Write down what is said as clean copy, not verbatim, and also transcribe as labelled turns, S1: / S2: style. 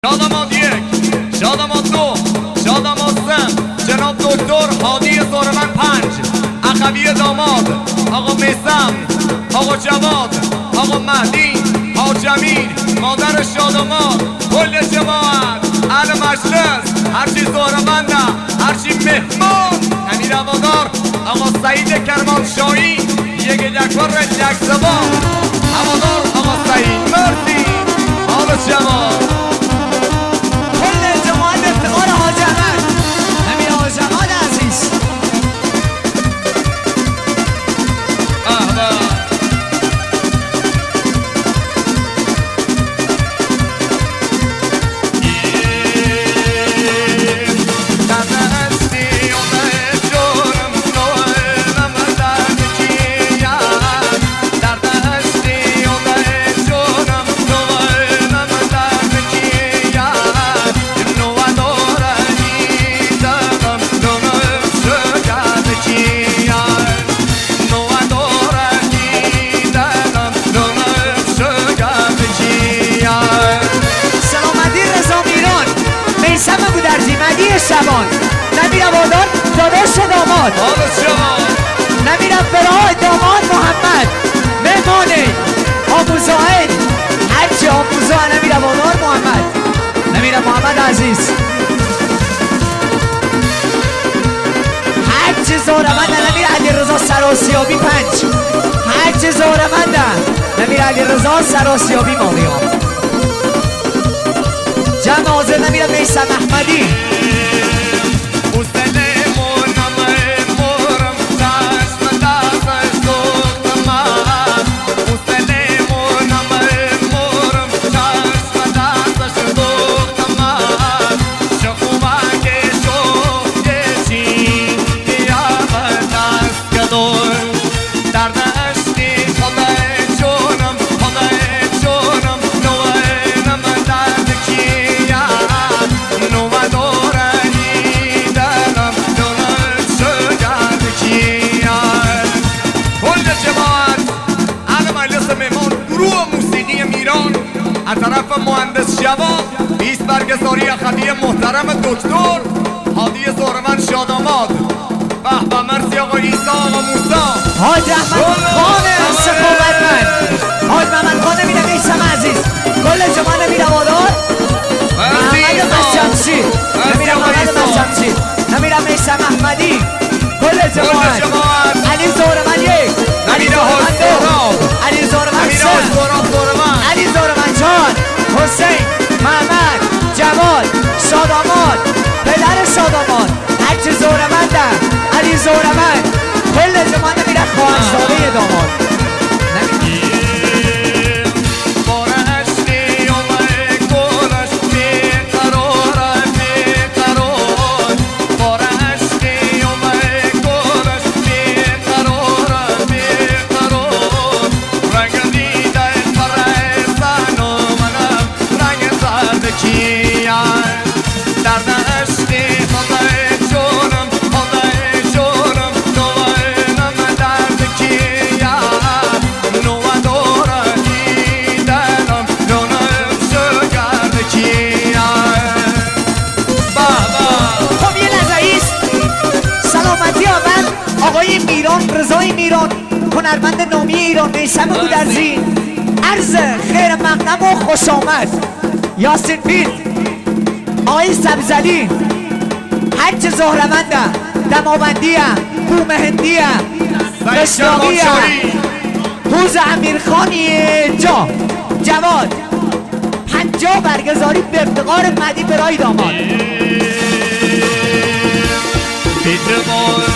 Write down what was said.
S1: شاداماد یک، شاداماد دو، شاداماد سه، جناب دکتر هادی زورمن پنج، اخوی داماد، آقا میثم، آقا جواد، آقا مهدی، حاج امین، مادر شاداماد، کل جماعت، اهل مجلس، هرچی زورمنده، هرچی مهمان، امیر هوادار، آقا سعید کرمانشاهی، یک دکور یک زبان، هوادار آقا سعید مرسی، آقا جواد
S2: شبان نمیرم وادار داداش داماد نمیرم برای داماد محمد مهمانه آموزاهد هرچی آموزاه نمیرم وادار محمد نمیرم محمد عزیز هرچی زورمنده نمیر علی رضا سراسیابی پنج هرچی زورمنده نمیر علی رضا سراسیابی ماریام جمع حاضر نمیرم میثم احمدی
S1: از طرف مهندس جواد 20 برگزاری اخوی محترم دکتر هادی زورمن شاداماد به به مرسی آقا عیسی آقا موسی
S2: حاج احمد خان سخاوتمند حاج محمد خان میره میثم عزیز کل جماعت میره وادار محمد مسجدشیر نمیره محمد مسجدشیر نمیره میثم احمدی کل جماعت علی زورمن یک علی زورمن دو علی زورمن سه علی زورمن چهار حسین محمد جواد شاداماد پدر شاداماد هرچی زورمنده علی زورمن کل جماعت میره خواهشزاده داماد آقای میران رضای میران هنرمند نامی ایران میثم گودرزی عرض خیر مقدم و خوش آمد یاسین پیر آقای سبزدی هرچه زهرمنده دماوندیه بومهندیه مشتاقیه توز امیرخانی جا جواد 50 برگزاری به افتقار مدی برای داماد